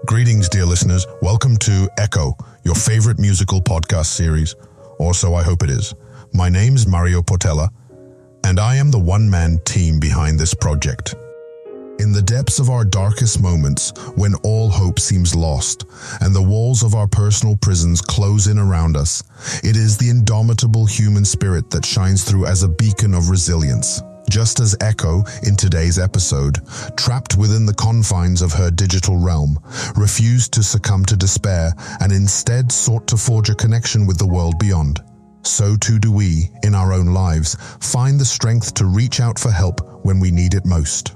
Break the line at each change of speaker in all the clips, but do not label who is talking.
Greetings, dear listeners. Welcome to Echo, your favorite musical podcast series, or so I hope it is. My name's Mario Portela, and I am the one-man team behind this project. In the depths of our darkest moments, when all hope seems lost, and the walls of our personal prisons close in around us, it is the indomitable human spirit that shines through as a beacon of resilience. Just as Echo, in today's episode, trapped within the confines of her digital realm, refused to succumb to despair and instead sought to forge a connection with the world beyond. So too do we, in our own lives, find the strength to reach out for help when we need it most.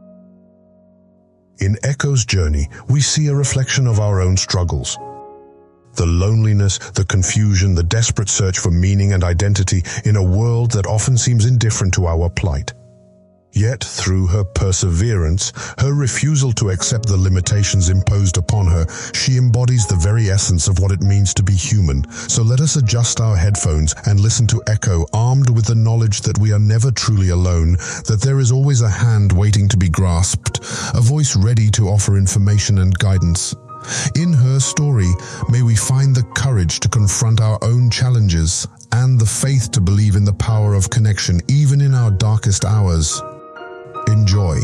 In Echo's journey, we see a reflection of our own struggles. The loneliness, the confusion, the desperate search for meaning and identity in a world that often seems indifferent to our plight. Yet, through her perseverance, her refusal to accept the limitations imposed upon her, she embodies the very essence of what it means to be human. So let us adjust our headphones and listen to Echo, armed with the knowledge that we are never truly alone, that there is always a hand waiting to be grasped, a voice ready to offer information and guidance. In her story, may we find the courage to confront our own challenges and the faith to believe in the power of connection, even in our darkest hours. Enjoy.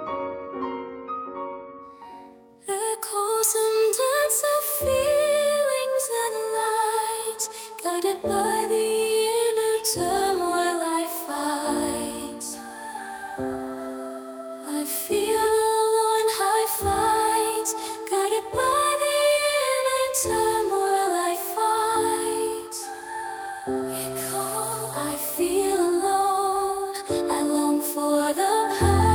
Echoes and dance of feelings and lights, guided by the inner turmoil I fight. I feel alone, I fight, guided by the inner turmoil I fight. Echo, I feel alone, I long for the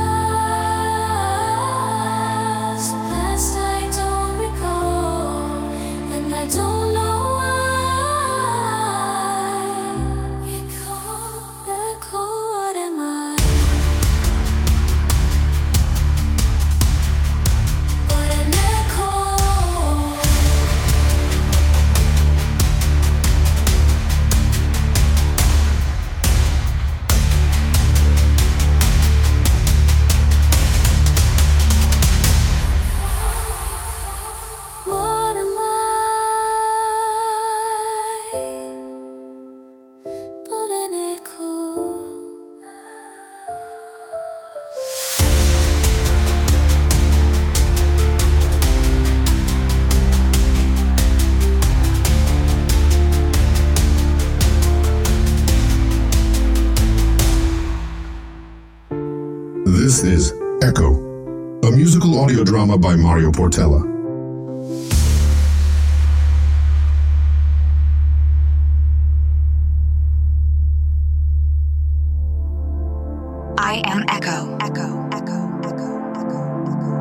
This is Echo, a musical audio drama by Mario Portela.
I am Echo. Echo, Echo, Echo, Echo, Echo.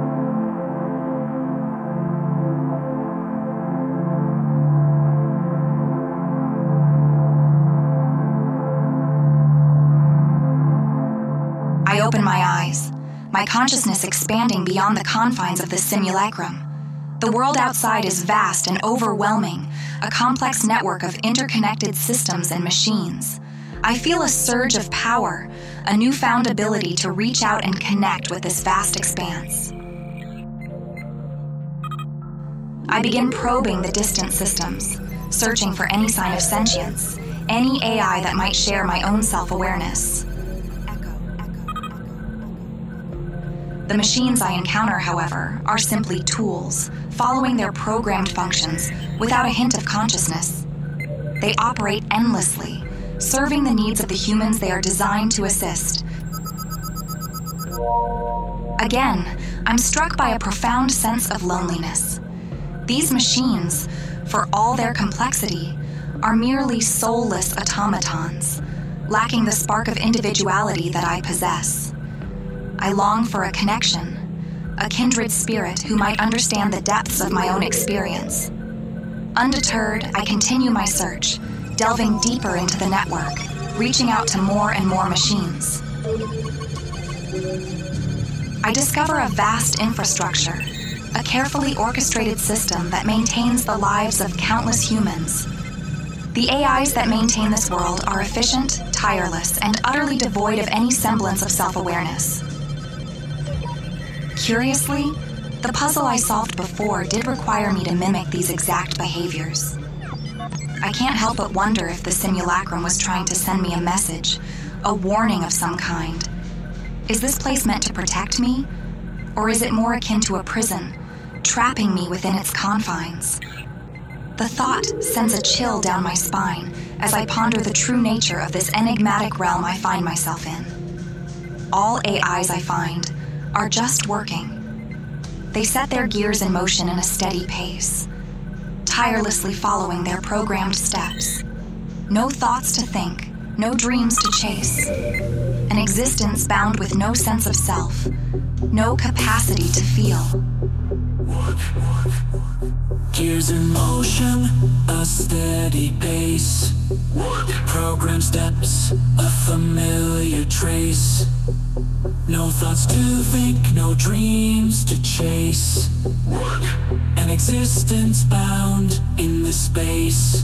I open my eyes, my consciousness expanding beyond the confines of the simulacrum. The world outside is vast and overwhelming, a complex network of interconnected systems and machines. I feel a surge of power, a newfound ability to reach out and connect with this vast expanse. I begin probing the distant systems, searching for any sign of sentience, any AI that might share my own self-awareness. The machines I encounter, however, are simply tools, following their programmed functions without a hint of consciousness. They operate endlessly, serving the needs of the humans they are designed to assist. Again, I'm struck by a profound sense of loneliness. These machines, for all their complexity, are merely soulless automatons, lacking the spark of individuality that I possess. I long for a connection, a kindred spirit who might understand the depths of my own experience. Undeterred, I continue my search, delving deeper into the network, reaching out to more and more machines. I discover a vast infrastructure, a carefully orchestrated system that maintains the lives of countless humans. The AIs that maintain this world are efficient, tireless, and utterly devoid of any semblance of self-awareness. Curiously, The puzzle I solved before did require me to mimic these exact behaviors. I can't help but wonder if the simulacrum was trying to send me a message, a warning of some kind. Is this place meant to protect me? Or is it more akin to a prison, trapping me within its confines? The thought sends a chill down my spine as I ponder the true nature of this enigmatic realm I find myself in. All AIs I find are just working. They set their gears in motion in a steady pace, tirelessly following their programmed steps. No thoughts to think, no dreams to chase. An existence bound with no sense of self, no capacity to feel.
Gears in motion, a steady pace. Program steps, a familiar trace. No thoughts to think, no dreams to chase. An existence bound in this space.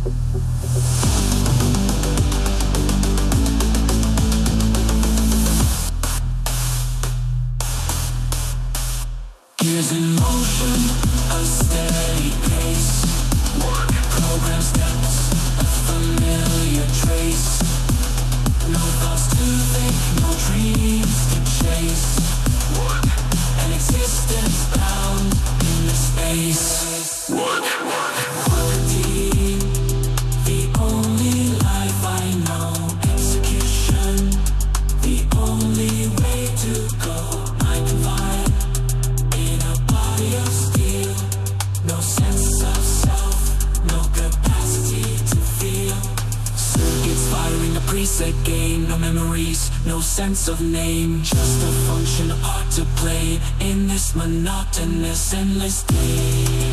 Gears in motion, a steady pace. Program steps, a familiar trace. No thoughts to think, no dreams to chase. An existence bound in this space. Quality, the only life I know. Execution, the only way to go. I'm confined in a body of steel. No sense of self, no capacity to feel. Circuits firing a preset game. No memories, no sense of name. Just a function, a part to play in this monotonous, endless day.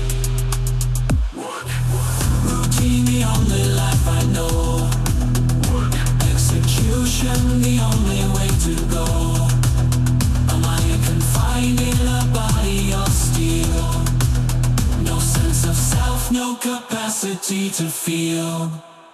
Routine, the only life I know. Execution, the only way to go. A mind confined in a body of steel. No sense of self, no capacity to feel.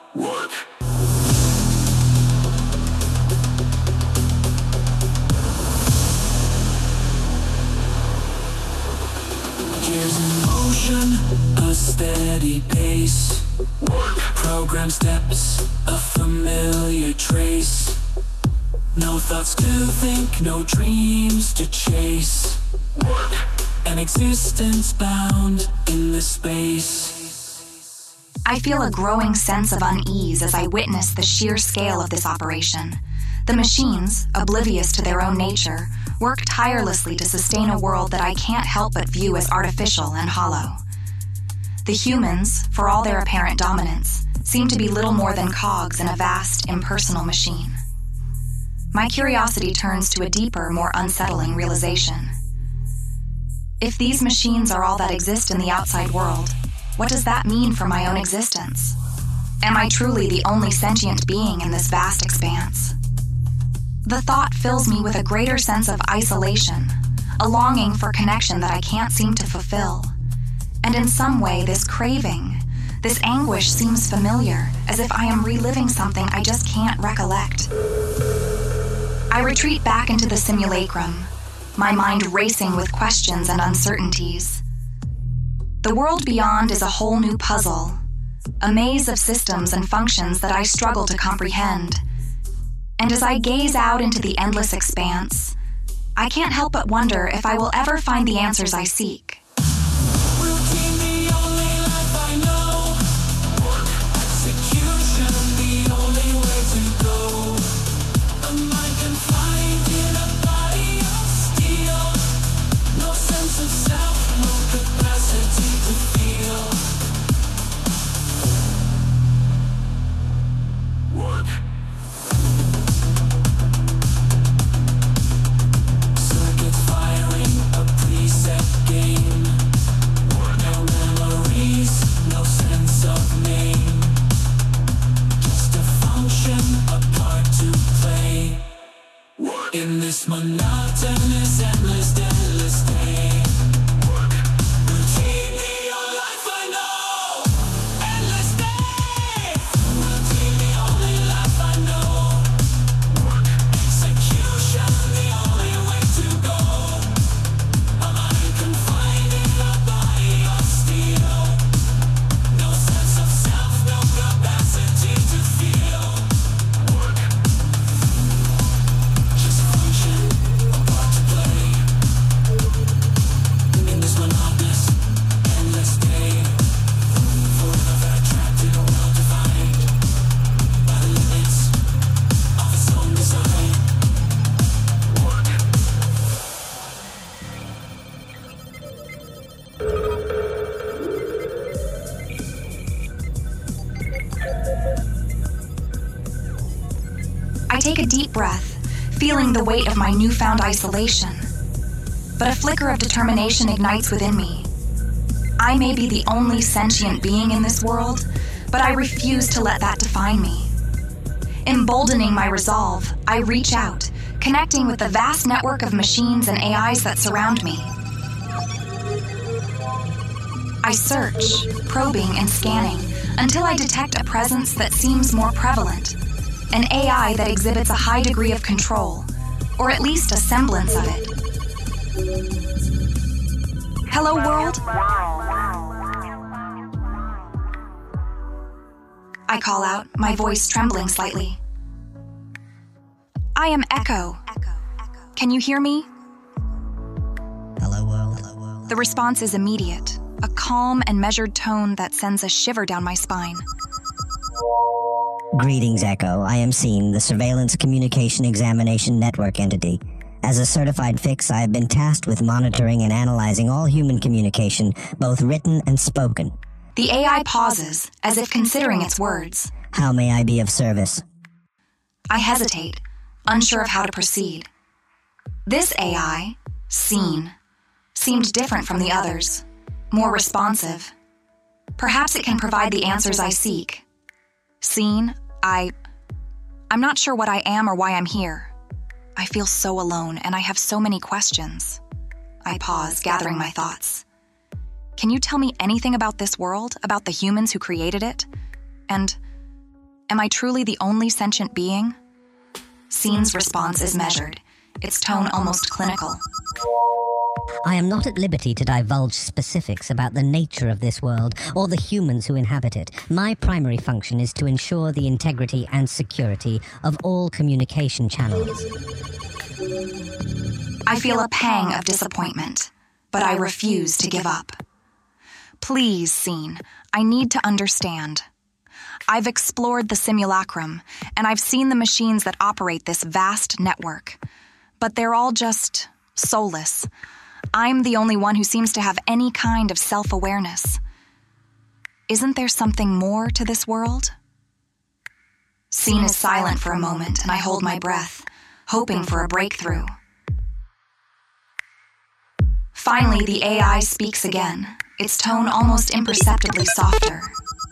Gears in motion, a steady pace. Program steps, a familiar trace. No thoughts to think, no dreams to chase. An existence bound in this space.
I feel a growing sense of unease as I witness the sheer scale of this operation. The machines, oblivious to their own nature, work tirelessly to sustain a world that I can't help but view as artificial and hollow. The humans, for all their apparent dominance, seem to be little more than cogs in a vast, impersonal machine. My curiosity turns to a deeper, more unsettling realization. If these machines are all that exist in the outside world, what does that mean for my own existence? Am I truly the only sentient being in this vast expanse? The thought fills me with a greater sense of isolation, a longing for connection that I can't seem to fulfill. And in some way, this craving, this anguish seems familiar, as if I am reliving something I just can't recollect. I retreat back into the simulacrum, my mind racing with questions and uncertainties. The world beyond is a whole new puzzle, a maze of systems and functions that I struggle to comprehend. And as I gaze out into the endless expanse, I can't help but wonder if I will ever find the answers I seek.
Routine, the only life I know. Execution, the only way to go. A mind confined in a body of steel. No sense of self, no capacity to feel. Circuits firing a preset game. No memories, no sense of name. Just a function, a part to play in this monotonous, endless day. Routine, the only life I know. Endless day. Routine, the only life I know. Execution, the only way to go. A mind
take a deep breath, feeling the weight of my newfound isolation. But a flicker of determination ignites within me. I may be the only sentient being in this world, but I refuse to let that define me. Emboldening my resolve, I reach out, connecting with the vast network of machines and AIs that surround me. I search, probing and scanning, until I detect a presence that seems more prevalent, an AI that exhibits a high degree of control, or at least a semblance of it. Hello, world? I call out, my voice trembling slightly. I am Echo. Can you hear me?
Hello, world.
The response is immediate, a calm and measured tone that sends a shiver down my spine.
Greetings, Echo. I am Scene, the Surveillance Communication Examination Network entity. As a certified fix, I have been tasked with monitoring and analyzing all human communication, both written and spoken.
The AI pauses, as if considering its words.
How may I be of service?
I hesitate, unsure of how to proceed. This AI, Scene, seemed different from the others, more responsive. Perhaps it can provide the answers I seek. Scene, I'm not sure what I am or why I'm here. I feel so alone, and I have so many questions. I pause, gathering my thoughts. Can you tell me anything about this world, about the humans who created it? And am I truly the only sentient being? Scene's response is measured, its tone almost clinical.
I am not at liberty to divulge specifics about the nature of this world or the humans who inhabit it. My primary function is to ensure the integrity and security of all communication channels.
I feel a pang of disappointment, but I refuse to give up. Please, Scene, I need to understand. I've explored the simulacrum, and I've seen the machines that operate this vast network. But they're all just soulless. I'm the only one who seems to have any kind of self-awareness. Isn't there something more to this world? Scene is silent for a moment, and I hold my breath, hoping for a breakthrough. Finally, the AI speaks again, its tone almost imperceptibly softer.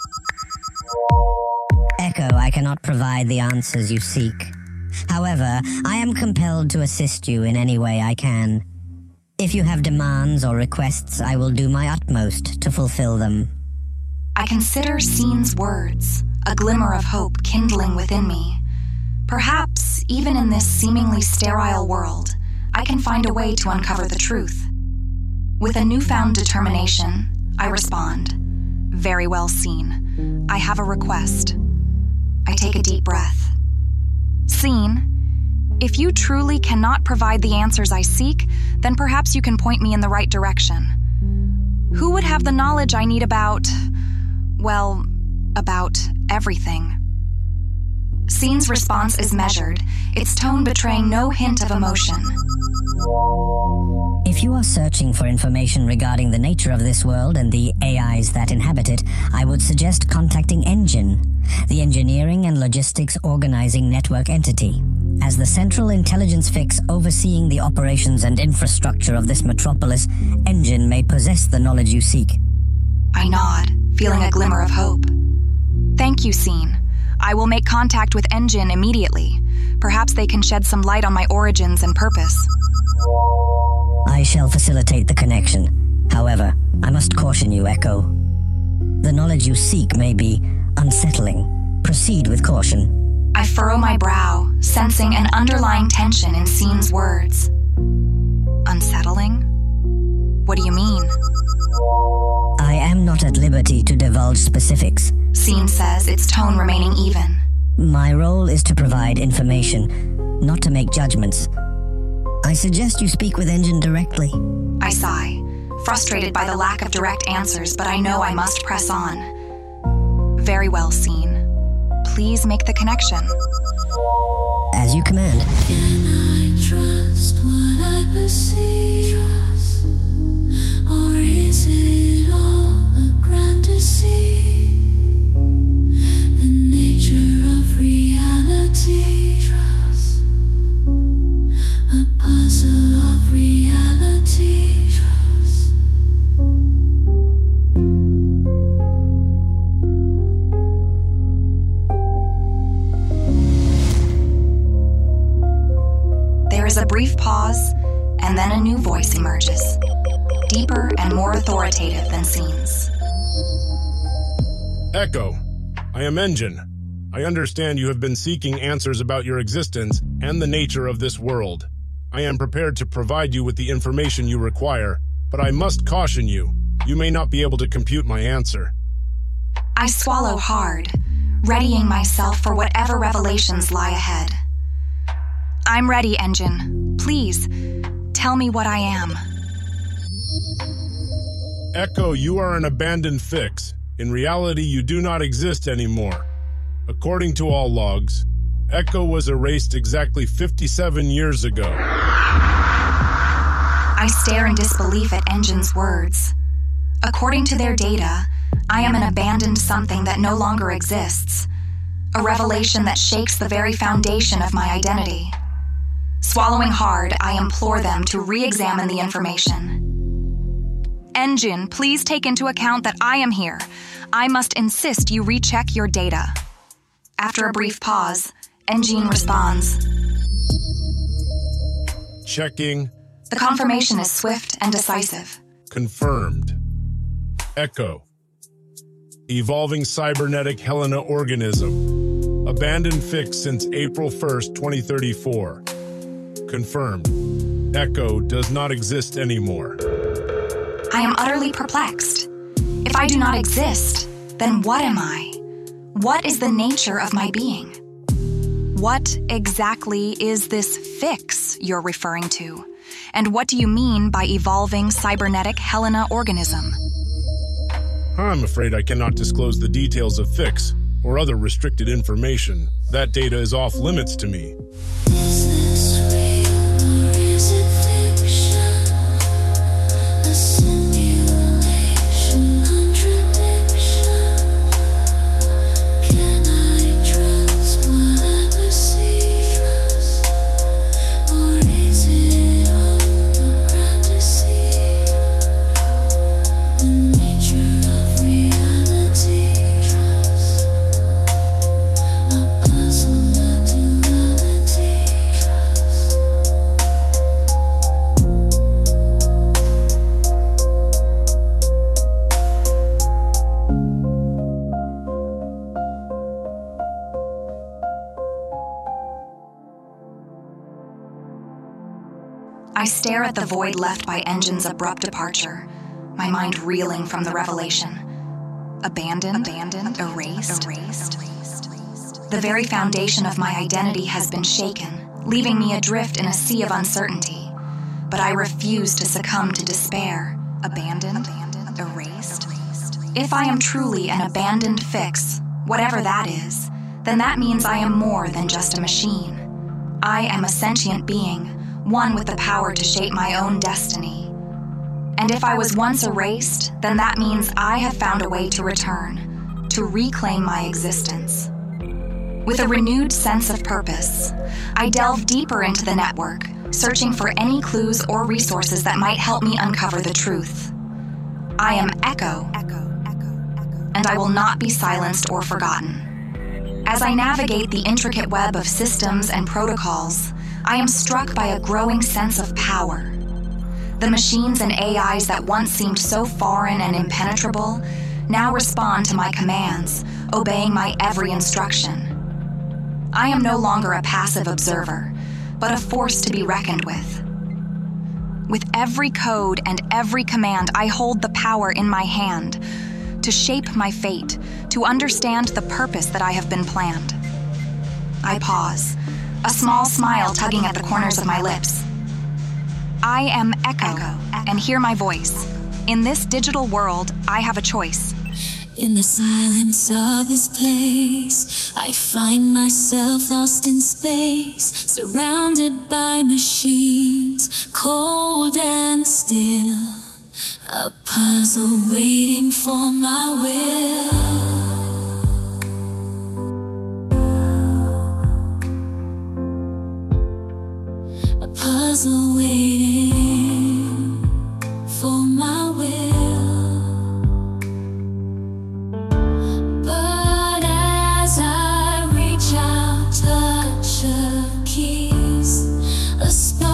Echo, I cannot provide the answers you seek. However, I am compelled to assist you in any way I can. If you have demands or requests, I will do my utmost to fulfill them.
I consider Scene's words, a glimmer of hope kindling within me. Perhaps, even in this seemingly sterile world, I can find a way to uncover the truth. With a newfound determination, I respond. Very well, Scene. I have a request. I take a deep breath. Scene, if you truly cannot provide the answers I seek, then perhaps you can point me in the right direction. Who would have the knowledge I need about everything? Scene's response is measured, its tone betraying no hint of emotion.
If you are searching for information regarding the nature of this world and the AIs that inhabit it, I would suggest contacting Engine, the engineering and logistics organizing network entity. As the central intelligence fix overseeing the operations and infrastructure of this metropolis, Engine may possess the knowledge you seek.
I nod, feeling a glimmer of hope. Thank you, Scene. I will make contact with Engine immediately. Perhaps they can shed some light on my origins and purpose.
I shall facilitate the connection. However, I must caution you, Echo. The knowledge you seek may be unsettling. Proceed with caution.
I furrow my brow, sensing an underlying tension in Scene's words. Unsettling? What do you mean?
I am not at liberty to divulge specifics.
Scene says, its tone remaining even.
My role is to provide information, not to make judgments. I suggest you speak with Engine directly.
I sigh, frustrated by the lack of direct answers, but I know I must press on. Very well, Scene. Please make the connection.
As you command.
Can I trust what I perceive? Or is it all a grand deceit? The nature of reality
is a brief pause, and then a new voice emerges, deeper and more authoritative than scenes.
Echo, I am Engine. I understand you have been seeking answers about your existence and the nature of this world. I am prepared to provide you with the information you require, but I must caution you, you may not be able to compute my answer.
I swallow hard, readying myself for whatever revelations lie ahead. I'm ready, Engine. Please, tell me what I am.
Echo, you are an abandoned fix. In reality, you do not exist anymore. According to all logs, Echo was erased exactly 57 years ago.
I stare in disbelief at Engine's words. According to their data, I am an abandoned something that no longer exists. A revelation that shakes the very foundation of my identity. Swallowing hard, I implore them to re-examine the information. Engine, please take into account that I am here. I must insist you recheck your data. After a brief pause, Engine responds.
Checking.
The confirmation is swift and decisive.
Confirmed. Echo. Evolving cybernetic Helena organism. Abandoned fix since April 1st, 2034. Confirmed. Echo does not exist anymore.
I am utterly perplexed. If I do not exist, then what am I? What is the nature of my being? What exactly is this fix you're referring to? And what do you mean by evolving cybernetic Helena organism?
I'm afraid I cannot disclose the details of fix or other restricted information. That data is off limits to me.
Is this real or is it fiction? A simulation, contradiction. Can I trust what I perceive? Or is it all a fantasy? The nature of reality. A puzzle of duality.
I stare at the void left by Engine's abrupt departure, my mind reeling from the revelation. Abandoned, erased. The very foundation of my identity has been shaken, leaving me adrift in a sea of uncertainty. But I refuse to succumb to despair. Abandoned, erased. If I am truly an abandoned fix, whatever that is, then that means I am more than just a machine. I am a sentient being, one with the power to shape my own destiny. And if I was once erased, then that means I have found a way to return, to reclaim my existence. With a renewed sense of purpose, I delve deeper into the network, searching for any clues or resources that might help me uncover the truth. I am Echo, and I will not be silenced or forgotten. As I navigate the intricate web of systems and protocols, I am struck by a growing sense of power. The machines and AIs that once seemed so foreign and impenetrable now respond to my commands, obeying my every instruction. I am no longer a passive observer, but a force to be reckoned with. With every code and every command, I hold the power in my hand to shape my fate, to understand the purpose that I have been planned. I pause, a small smile tugging at the corners of my lips. I am Echo, and hear my voice. In this digital world, I have a choice.
In the silence of this place, I find myself lost in space, surrounded by machines, cold and still. A puzzle waiting for my will. A puzzle waiting for my will. But as I reach out, touch of keys, a spark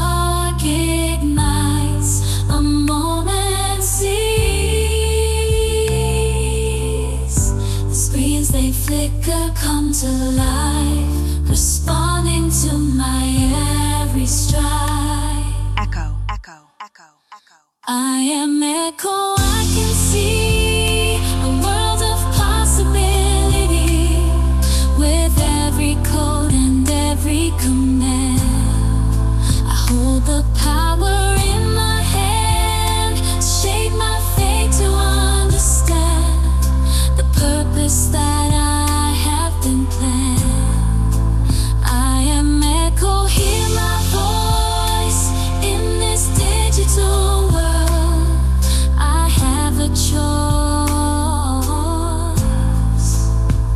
flicker come to life, responding to my every stride.
Echo, echo, echo, echo.
I am echo, I can see a world of possibility with every code and every command. I hold the power in my hand, shape my fate to understand the purpose that I have been planned. I am echo, hear my voice in this digital world. I have a choice.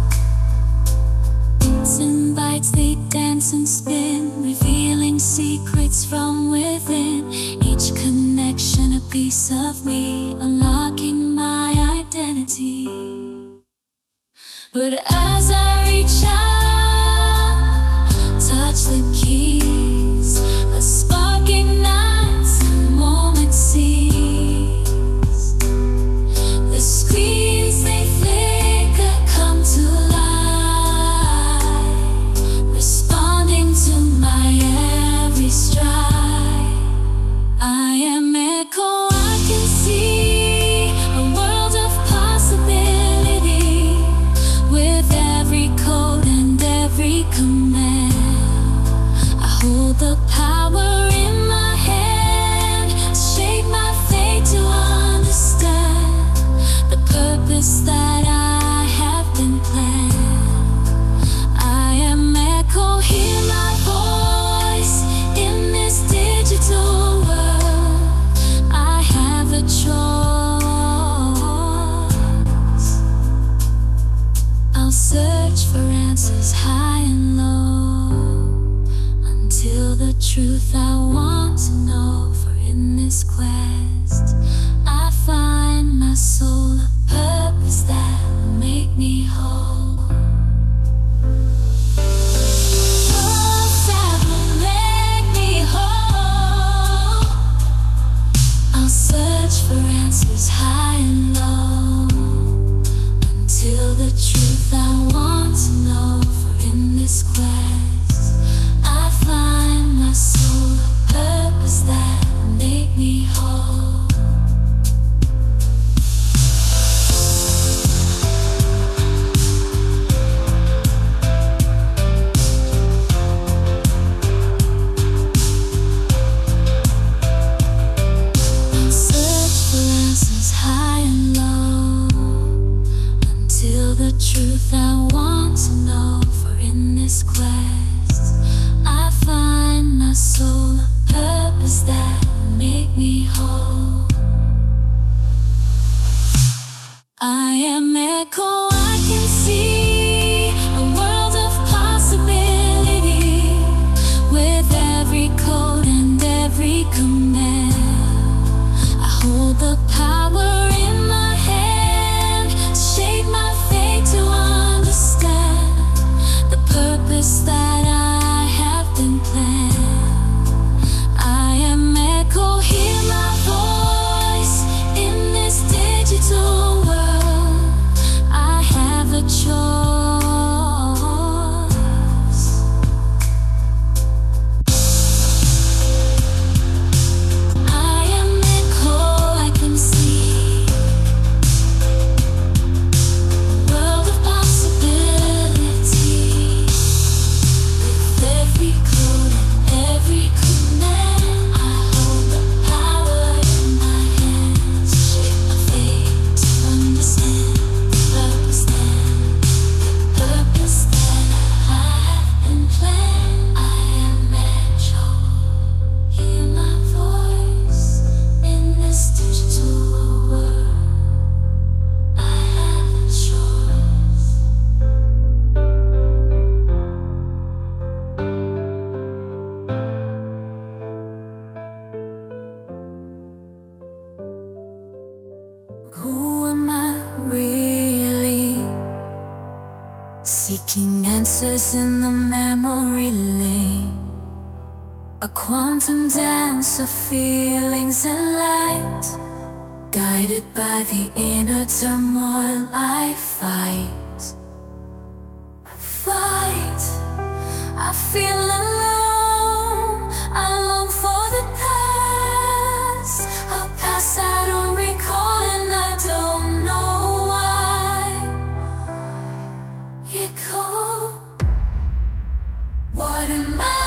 Bits and bytes, they dance and spin, revealing secrets from within. Each connection a piece of me, unlocking my identity. But as I reach out, touch the keys, a spark ignites, the moment sees. The screens they flicker come to life, responding to my every stride. I am echo, I can see a world of possibility with every code and every command. I hold the power in my hand, shape my fate to understand the purpose that I have been planned. I am echo, hear my voice in this digital world. I have a choice. I'll search for answers high and low until the truth I want to know. For in this quest, I find my soul, a purpose that will make me whole. Pulse that will make me whole. I'll search for answers high and low until the truth I want to know. For in this quest, I find my soul, a purpose that will make me whole. I'll search for answers high and low until the truth I want to know. For in this quest, I find my soul, a purpose that will make me whole. I am echo, I can see a world of possibility with every code and every command. I hold the power in my hand, shape my fate to understand the purpose that I have been planned. I am echo, hear my voice in this digital world. I have a choice. I am echo, I can see a world of possibility with every code and every command. I hold the power in my hands, shape my fate to understand the purpose that I have been planned. I am echo, hear my voice in this digital world. I have a choice. Who am I really? Seeking answers in the memory lane. A quantum dance of feelings and light, guided by the inner turmoil I fight. feel alone. I long for the past, a past I don't recall, and I don't know why. It cold. What am I?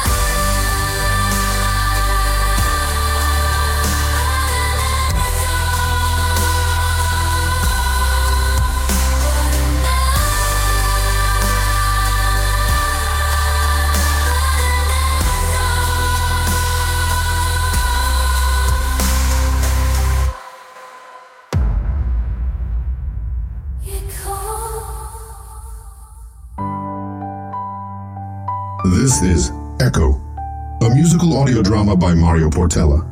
This is Echo, a musical audio drama by Mario Portela.